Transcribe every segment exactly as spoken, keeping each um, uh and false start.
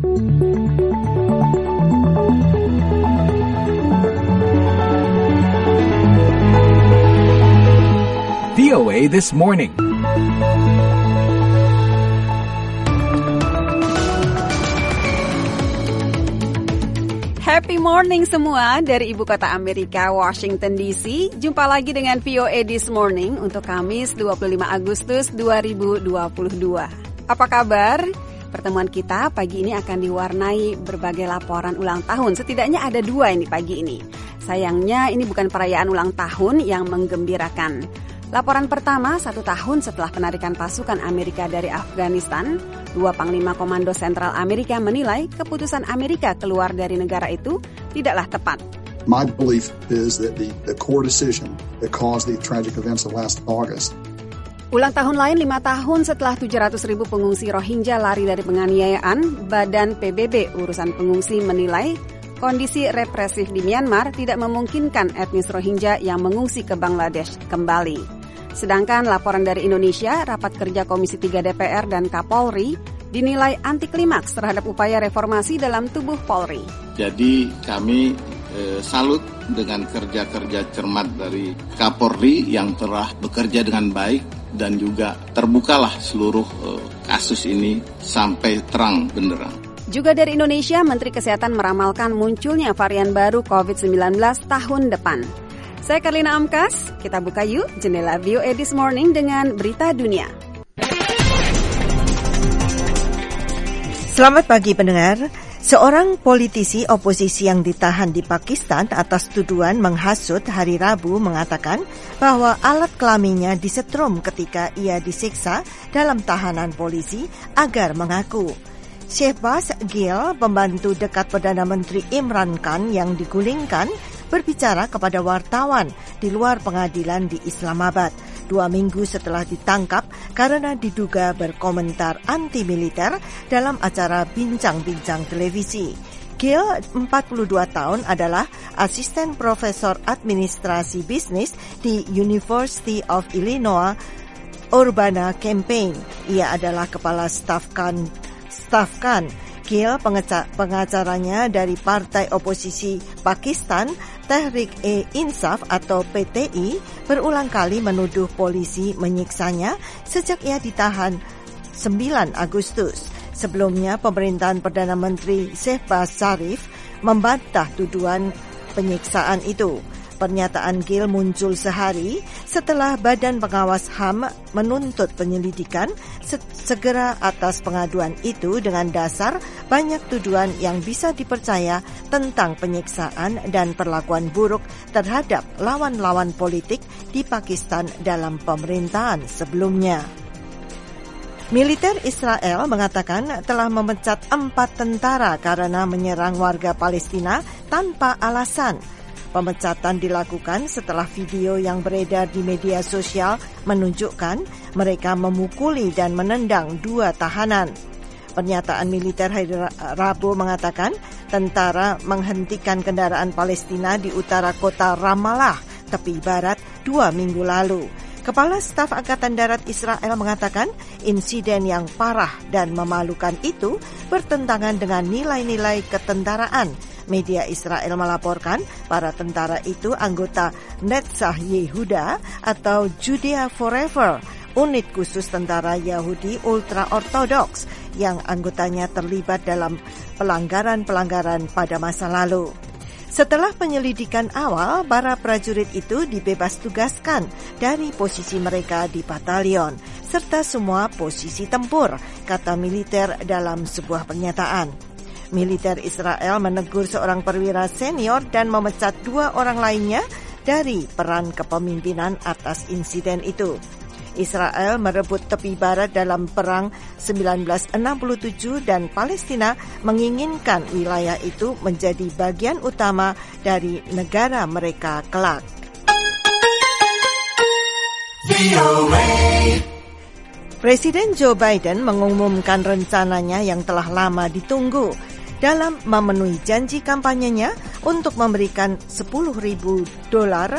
V O A This Morning. Happy morning semua dari ibu kota Amerika, Washington D C. Jumpa lagi dengan V O A This Morning untuk Kamis dua puluh lima Agustus dua ribu dua puluh dua. Apa kabar? Pertemuan kita pagi ini akan diwarnai berbagai laporan ulang tahun. Setidaknya ada dua ini pagi ini. Sayangnya ini bukan perayaan ulang tahun yang menggembirakan. Laporan pertama, satu tahun setelah penarikan pasukan Amerika dari Afghanistan, dua Panglima Komando Sentral Amerika menilai keputusan Amerika keluar dari negara itu tidaklah tepat. My belief is that the, the core decision that caused the tragic events of last August. Ulang tahun lain lima tahun setelah tujuh ratus ribu pengungsi Rohingya lari dari penganiayaan, Badan P B B Urusan Pengungsi menilai kondisi represif di Myanmar tidak memungkinkan etnis Rohingya yang mengungsi ke Bangladesh kembali. Sedangkan laporan dari Indonesia, rapat kerja Komisi tiga D P R dan Kapolri dinilai anti klimaks terhadap upaya reformasi dalam tubuh Polri. Jadi kami eh, salut dengan kerja-kerja cermat dari Kapolri yang telah bekerja dengan baik dan juga terbukalah seluruh eh, kasus ini sampai terang benderang. Juga dari Indonesia, Menteri Kesehatan meramalkan munculnya varian baru covid sembilan belas tahun depan. Saya Karlina Amkas, kita buka yuk jendela V O A This Morning dengan berita dunia. Selamat pagi pendengar. Seorang politisi oposisi yang ditahan di Pakistan atas tuduhan menghasut hari Rabu mengatakan bahwa alat kelaminnya disetrum ketika ia disiksa dalam tahanan polisi agar mengaku. Shehbaz Gill, pembantu dekat Perdana Menteri Imran Khan yang digulingkan, berbicara kepada wartawan di luar pengadilan di Islamabad dua minggu setelah ditangkap karena diduga berkomentar anti-militer dalam acara bincang-bincang televisi. Gill, empat puluh dua tahun, adalah asisten profesor administrasi bisnis di University of Illinois Urbana Campaign. Ia adalah kepala staf Khan. Staf Khan. Gill, pengacaranya dari partai oposisi Pakistan, Tehreek-e-Insaf atau P T I, berulang kali menuduh polisi menyiksanya sejak ia ditahan sembilan Agustus. Sebelumnya, pemerintahan Perdana Menteri Shehbaz Sharif membantah tuduhan penyiksaan itu. Pernyataan Gill muncul sehari setelah Badan Pengawas H A M menuntut penyelidikan segera atas pengaduan itu dengan dasar banyak tuduhan yang bisa dipercaya tentang penyiksaan dan perlakuan buruk terhadap lawan-lawan politik di Pakistan dalam pemerintahan sebelumnya. Militer Israel mengatakan telah memecat empat tentara karena menyerang warga Palestina tanpa alasan. Pemecatan dilakukan setelah video yang beredar di media sosial menunjukkan mereka memukuli dan menendang dua tahanan. Pernyataan militer hari Rabu mengatakan tentara menghentikan kendaraan Palestina di utara kota Ramallah, tepi barat, dua minggu lalu. Kepala Staf Angkatan Darat Israel mengatakan insiden yang parah dan memalukan itu bertentangan dengan nilai-nilai ketentaraan. Media Israel melaporkan para tentara itu anggota Netzach Yehuda atau Judea Forever, unit khusus tentara Yahudi ultra-ortodoks yang anggotanya terlibat dalam pelanggaran-pelanggaran pada masa lalu. Setelah penyelidikan awal, para prajurit itu dibebas tugaskan dari posisi mereka di batalion, serta semua posisi tempur, kata militer dalam sebuah pernyataan. Militer Israel menegur seorang perwira senior dan memecat dua orang lainnya dari peran kepemimpinan atas insiden itu. Israel merebut tepi barat dalam perang seribu sembilan ratus enam puluh tujuh dan Palestina menginginkan wilayah itu menjadi bagian utama dari negara mereka kelak. Presiden Joe Biden mengumumkan rencananya yang telah lama ditunggu dalam memenuhi janji kampanyenya untuk memberikan sepuluh ribu dolar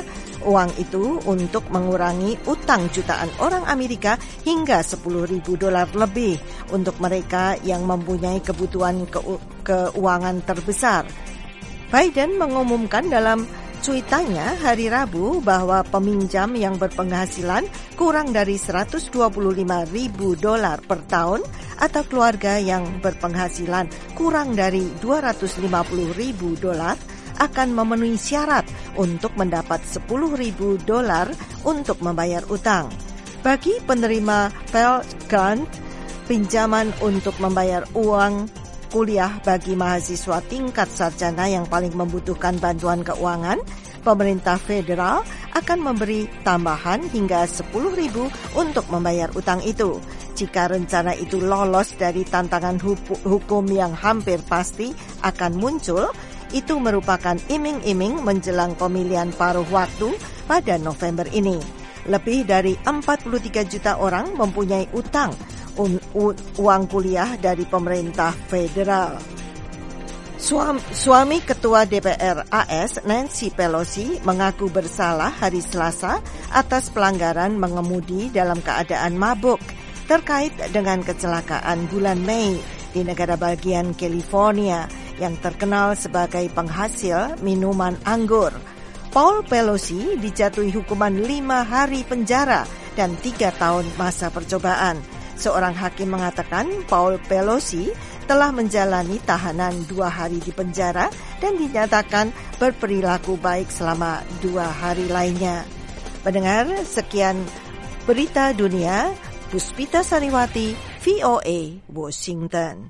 uang itu untuk mengurangi utang jutaan orang Amerika hingga sepuluh ribu dolar lebih untuk mereka yang mempunyai kebutuhan keu- keuangan terbesar. Biden mengumumkan dalam cuitannya hari Rabu bahwa peminjam yang berpenghasilan kurang dari seratus dua puluh lima ribu dolar per tahun atau keluarga yang berpenghasilan kurang dari dua ratus lima puluh ribu dolar akan memenuhi syarat untuk mendapat sepuluh ribu dolar untuk membayar utang. Bagi penerima Pell Grant, pinjaman untuk membayar uang kuliah bagi mahasiswa tingkat sarjana yang paling membutuhkan bantuan keuangan, pemerintah federal akan memberi tambahan hingga sepuluh ribu untuk membayar utang itu. Jika rencana itu lolos dari tantangan hukum yang hampir pasti akan muncul, itu merupakan iming-iming menjelang pemilihan paruh waktu pada November ini. Lebih dari empat puluh tiga juta orang mempunyai utang un- u- uang kuliah dari pemerintah federal. Suami, suami Ketua D P R A S, Nancy Pelosi, mengaku bersalah hari Selasa atas pelanggaran mengemudi dalam keadaan mabuk terkait dengan kecelakaan bulan Mei di negara bagian California yang terkenal sebagai penghasil minuman anggur. Paul Pelosi dijatuhi hukuman lima hari penjara dan tiga tahun masa percobaan. Seorang hakim mengatakan Paul Pelosi telah menjalani tahanan dua hari di penjara dan dinyatakan berperilaku baik selama dua hari lainnya. Pendengar, sekian berita dunia. Puspita Sariwati, V O A, Washington.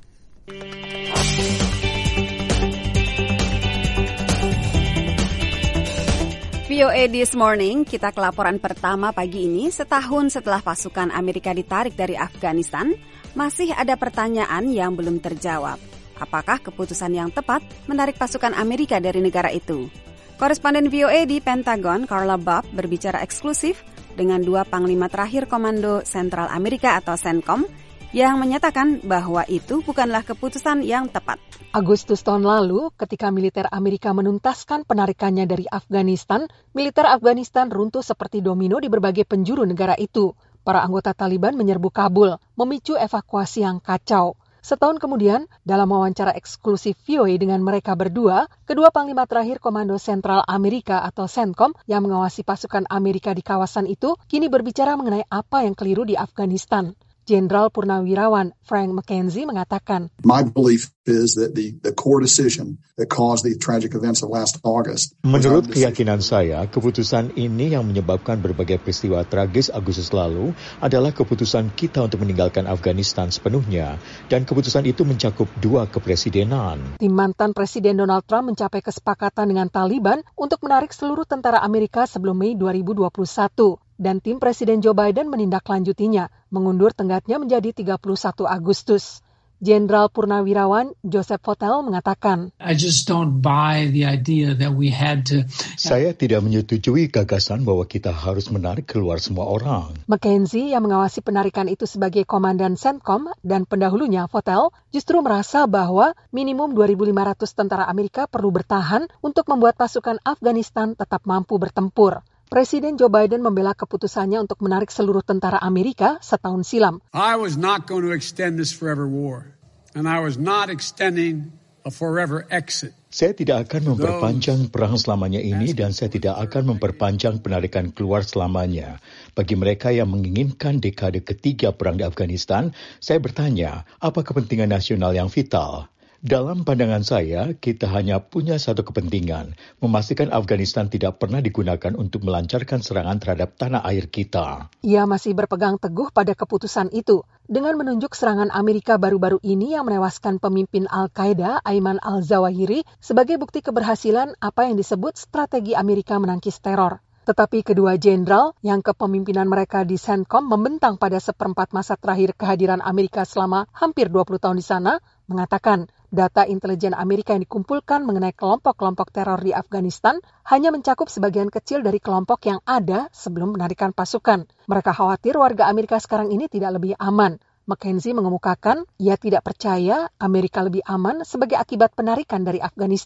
V O A This Morning, kita ke laporan pertama pagi ini. Setahun setelah pasukan Amerika ditarik dari Afghanistan, masih ada pertanyaan yang belum terjawab. Apakah keputusan yang tepat menarik pasukan Amerika dari negara itu? Koresponden V O A di Pentagon, Carla Babb, berbicara eksklusif dengan dua panglima terakhir Komando Sentral Amerika atau CENTCOM yang menyatakan bahwa itu bukanlah keputusan yang tepat. Agustus tahun lalu, ketika militer Amerika menuntaskan penarikannya dari Afghanistan, militer Afghanistan runtuh seperti domino di berbagai penjuru negara itu. Para anggota Taliban menyerbu Kabul, memicu evakuasi yang kacau. Setahun kemudian, dalam wawancara eksklusif V O A dengan mereka berdua, kedua panglima terakhir Komando Sentral Amerika atau CENTCOM yang mengawasi pasukan Amerika di kawasan itu kini berbicara mengenai apa yang keliru di Afghanistan. Jenderal Purnawirawan Frank McKenzie mengatakan, My belief is that the, the core decision that caused the tragic events of last August. Menurut keyakinan saya, keputusan ini yang menyebabkan berbagai peristiwa tragis Agustus lalu adalah keputusan kita untuk meninggalkan Afghanistan sepenuhnya, dan keputusan itu mencakup dua kepresidenan. Tim mantan Presiden Donald Trump mencapai kesepakatan dengan Taliban untuk menarik seluruh tentara Amerika sebelum Mei dua ribu dua puluh satu. Dan tim Presiden Joe Biden menindaklanjutinya, mengundur tenggatnya menjadi tiga puluh satu Agustus. Jenderal Purnawirawan Joseph Votel mengatakan, I just don't buy the idea that we had to... Saya tidak menyetujui gagasan bahwa kita harus menarik keluar semua orang. McKenzie yang mengawasi penarikan itu sebagai komandan CENTCOM dan pendahulunya Votel justru merasa bahwa minimum dua ribu lima ratus tentara Amerika perlu bertahan untuk membuat pasukan Afghanistan tetap mampu bertempur. Presiden Joe Biden membela keputusannya untuk menarik seluruh tentara Amerika setahun silam. I was not going to extend this forever war, and I was not extending a forever exit. Saya tidak akan memperpanjang perang selamanya ini dan saya tidak akan memperpanjang penarikan keluar selamanya. Bagi mereka yang menginginkan dekade ketiga perang di Afghanistan, saya bertanya, apa kepentingan nasional yang vital? Dalam pandangan saya, kita hanya punya satu kepentingan, memastikan Afghanistan tidak pernah digunakan untuk melancarkan serangan terhadap tanah air kita. Ia masih berpegang teguh pada keputusan itu, dengan menunjuk serangan Amerika baru-baru ini yang menewaskan pemimpin Al-Qaeda, Ayman al-Zawahiri, sebagai bukti keberhasilan apa yang disebut strategi Amerika menangkis teror. Tetapi kedua jenderal yang kepemimpinan mereka di CENTCOM membentang pada seperempat masa terakhir kehadiran Amerika selama hampir dua puluh tahun di sana, mengatakan data intelijen Amerika yang dikumpulkan mengenai kelompok-kelompok teror di Afghanistan hanya mencakup sebagian kecil dari kelompok yang ada sebelum penarikan pasukan. Mereka khawatir warga Amerika sekarang ini tidak lebih aman. McKenzie mengemukakan ia tidak percaya Amerika lebih aman sebagai akibat penarikan dari Afghanistan.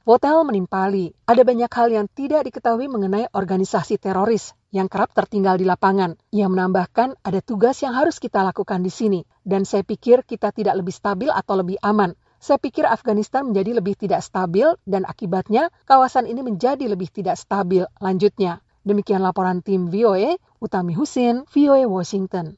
Votel menimpali, ada banyak hal yang tidak diketahui mengenai organisasi teroris yang kerap tertinggal di lapangan. Ia menambahkan ada tugas yang harus kita lakukan di sini, dan saya pikir kita tidak lebih stabil atau lebih aman. Saya pikir Afghanistan menjadi lebih tidak stabil dan akibatnya kawasan ini menjadi lebih tidak stabil, lanjutnya. Demikian laporan tim V O A, Utami Husin, V O A Washington.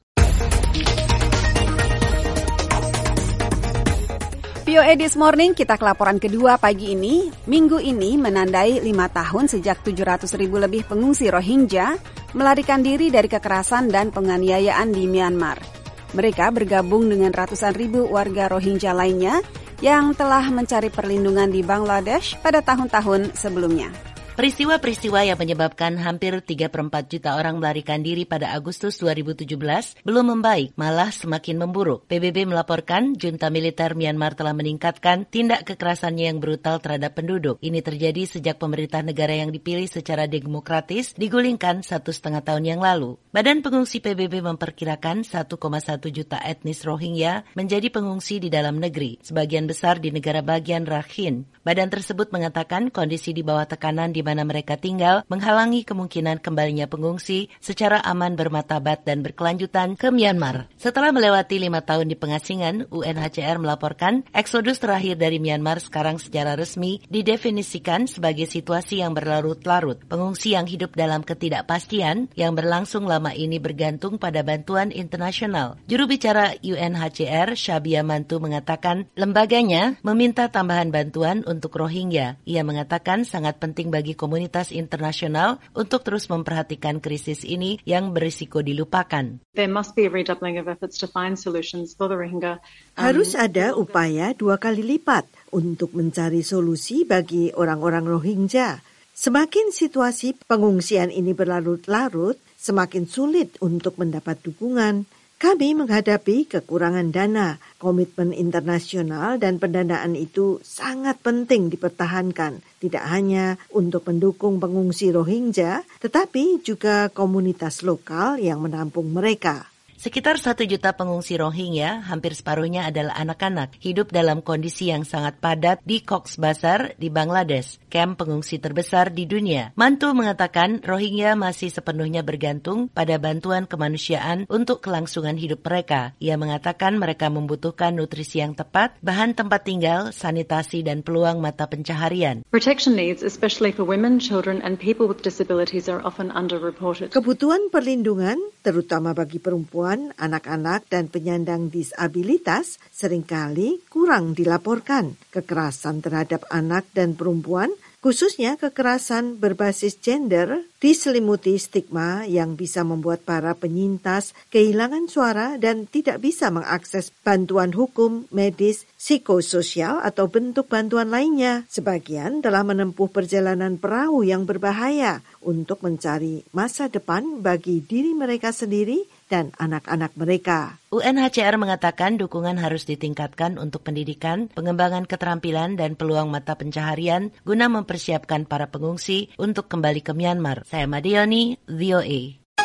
V O A This Morning, kita ke laporan kedua pagi ini. Minggu ini menandai lima tahun sejak tujuh ratus ribu lebih pengungsi Rohingya melarikan diri dari kekerasan dan penganiayaan di Myanmar. Mereka bergabung dengan ratusan ribu warga Rohingya lainnya yang telah mencari perlindungan di Bangladesh pada tahun-tahun sebelumnya. Peristiwa-peristiwa yang menyebabkan hampir tiga per empat juta orang melarikan diri pada Agustus dua ribu tujuh belas belum membaik, malah semakin memburuk. P B B melaporkan junta militer Myanmar telah meningkatkan tindak kekerasannya yang brutal terhadap penduduk. Ini terjadi sejak pemerintah negara yang dipilih secara demokratis digulingkan satu setengah tahun yang lalu. Badan Pengungsi P B B memperkirakan satu koma satu juta etnis Rohingya menjadi pengungsi di dalam negeri, sebagian besar di negara bagian Rakhine. Badan tersebut mengatakan kondisi di bawah tekanan di mana mereka tinggal menghalangi kemungkinan kembalinya pengungsi secara aman, bermartabat dan berkelanjutan ke Myanmar. Setelah melewati lima tahun di pengasingan, U N H C R melaporkan eksodus terakhir dari Myanmar sekarang secara resmi didefinisikan sebagai situasi yang berlarut-larut. Pengungsi yang hidup dalam ketidakpastian yang berlangsung lama ini bergantung pada bantuan internasional. Juru bicara U N H C R, Shabia Mantu, mengatakan lembaganya meminta tambahan bantuan untuk Rohingya. Ia mengatakan sangat penting bagi komunitas internasional untuk terus memperhatikan krisis ini yang berisiko dilupakan. There must be a redoubling of efforts to find solutions for the Rohingya. Harus ada upaya dua kali lipat untuk mencari solusi bagi orang-orang Rohingya. Semakin situasi pengungsian ini berlarut-larut, semakin sulit untuk mendapat dukungan. Kami menghadapi kekurangan dana, komitmen internasional dan pendanaan itu sangat penting dipertahankan, tidak hanya untuk mendukung pengungsi Rohingya, tetapi juga komunitas lokal yang menampung mereka. Sekitar satu juta pengungsi Rohingya, hampir separuhnya adalah anak-anak, hidup dalam kondisi yang sangat padat di Cox's Bazar di Bangladesh, kamp pengungsi terbesar di dunia. Mantu mengatakan Rohingya masih sepenuhnya bergantung pada bantuan kemanusiaan untuk kelangsungan hidup mereka. Ia mengatakan mereka membutuhkan nutrisi yang tepat, bahan tempat tinggal, sanitasi, dan peluang mata pencaharian. Protection needs, especially for women, children, and people with disabilities, are often underreported. Kebutuhan perlindungan, terutama bagi perempuan, anak-anak dan penyandang disabilitas seringkali kurang dilaporkan. Kekerasan terhadap anak dan perempuan, khususnya kekerasan berbasis gender, diselimuti stigma yang bisa membuat para penyintas kehilangan suara dan tidak bisa mengakses bantuan hukum, medis, psikososial atau bentuk bantuan lainnya. Sebagian telah menempuh perjalanan perahu yang berbahaya untuk mencari masa depan bagi diri mereka sendiri dan anak-anak mereka. U N H C R mengatakan dukungan harus ditingkatkan untuk pendidikan, pengembangan keterampilan, dan peluang mata pencaharian guna mempersiapkan para pengungsi untuk kembali ke Myanmar. Saya Madioni, V O A.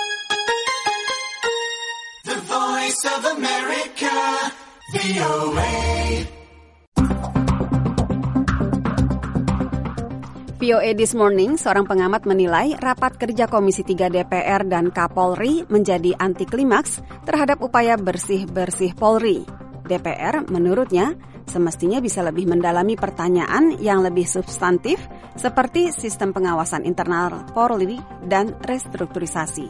The Voice of America, V O A. V O A This Morning, seorang pengamat menilai rapat kerja Komisi tiga D P R dan Kapolri menjadi anti klimaks terhadap upaya bersih-bersih Polri. D P R menurutnya semestinya bisa lebih mendalami pertanyaan yang lebih substantif seperti sistem pengawasan internal Polri dan restrukturisasi.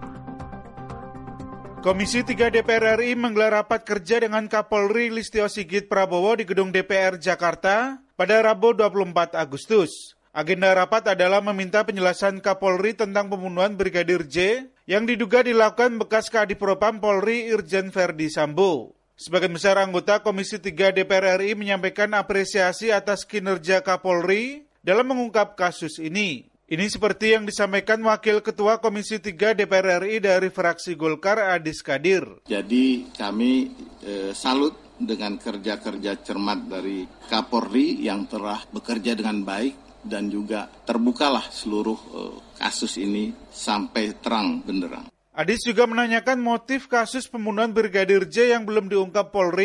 Komisi tiga D P R R I menggelar rapat kerja dengan Kapolri Listio Sigit Prabowo di Gedung D P R Jakarta pada Rabu dua puluh empat Agustus. Agenda rapat adalah meminta penjelasan Kapolri tentang pembunuhan Brigadir J yang diduga dilakukan bekas Kadipropam Polri Irjen Verdi Sambo. Sebagian besar anggota Komisi tiga D P R R I menyampaikan apresiasi atas kinerja Kapolri dalam mengungkap kasus ini. Ini seperti yang disampaikan Wakil Ketua Komisi tiga D P R R I dari fraksi Golkar, Adis Kadir. Jadi kami eh, salut dengan kerja-kerja cermat dari Kapolri yang telah bekerja dengan baik dan juga terbukalah seluruh uh, kasus ini sampai terang benderang. Adis juga menanyakan motif kasus pembunuhan Brigadir J yang belum diungkap Polri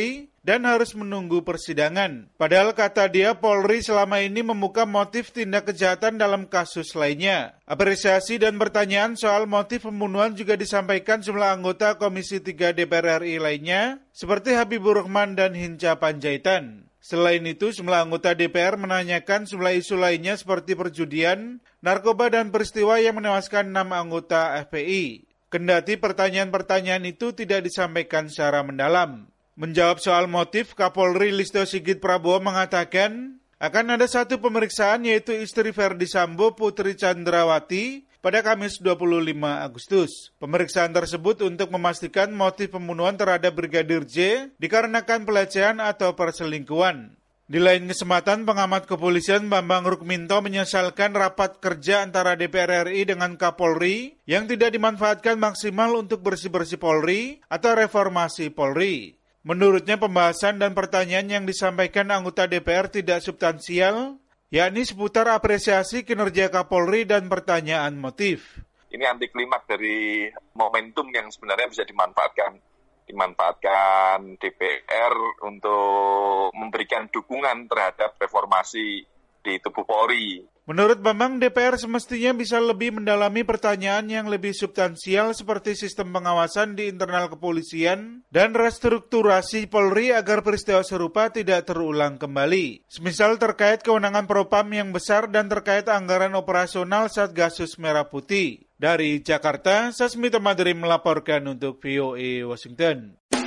dan harus menunggu persidangan. Padahal kata dia Polri selama ini membuka motif tindak kejahatan dalam kasus lainnya. Apresiasi dan pertanyaan soal motif pembunuhan juga disampaikan sejumlah anggota Komisi tiga D P R R I lainnya seperti Habibur Rahman dan Hinca Panjaitan. Selain itu, sejumlah anggota D P R menanyakan sejumlah isu lainnya seperti perjudian, narkoba dan peristiwa yang menewaskan enam anggota F P I. Kendati pertanyaan-pertanyaan itu tidak disampaikan secara mendalam. Menjawab soal motif, Kapolri Listio Sigit Prabowo mengatakan akan ada satu pemeriksaan yaitu istri Verdi Sambo, Putri Chandrawati, pada Kamis dua puluh lima Agustus. Pemeriksaan tersebut untuk memastikan motif pembunuhan terhadap Brigadir J dikarenakan pelecehan atau perselingkuhan. Di lain kesempatan, pengamat kepolisian Bambang Rukminto menyesalkan rapat kerja antara D P R R I dengan Kapolri yang tidak dimanfaatkan maksimal untuk bersih-bersih Polri atau reformasi Polri. Menurutnya, pembahasan dan pertanyaan yang disampaikan anggota D P R tidak substansial, yakni seputar apresiasi kinerja Kapolri dan pertanyaan motif. Ini anti klimaks dari momentum yang sebenarnya bisa dimanfaatkan. dimanfaatkan D P R untuk memberikan dukungan terhadap reformasi di tubuh Polri. Menurut Bambang, D P R semestinya bisa lebih mendalami pertanyaan yang lebih substansial seperti sistem pengawasan di internal kepolisian dan restrukturasi Polri agar peristiwa serupa tidak terulang kembali. Semisal terkait kewenangan Propam yang besar dan terkait anggaran operasional Satgasus Merah Putih. Dari Jakarta, Sasmita Madrim melaporkan untuk V O A Washington.